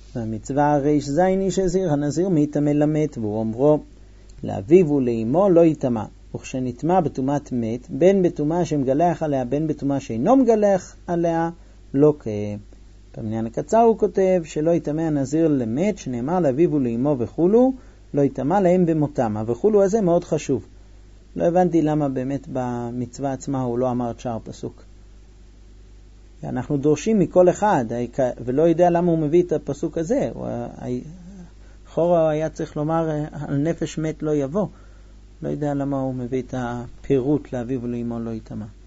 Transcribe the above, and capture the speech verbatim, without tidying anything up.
והמצווה הריש זין איש הזיר הנזיר מיטמא למת, והוא אומרו לאביו ולאמו לא יטמא, וכשנטמא בטומאת מת, בין בטומאה שמגלח עליה בין בטומאה שאינו מגלח עליה לא קיים. במניין הקצר הוא כותב שלא יטמא הנזיר למת, שנאמר לאביו ולאמו וכולו לא יטמא להם במותם. וכולו הזה מאוד חשוב. לא הבנתי למה באמת במצווה עצמה הוא לא אמר את שאר פסוק. אנחנו דורשים מכל אחד, ולא יודע למה הוא מביא את הפסוק הזה. חורה היה צריך לומר על נפש מת לא יבוא. לא יודע למה הוא מביא את הפירוט לאביו ולאמו לא יטמא.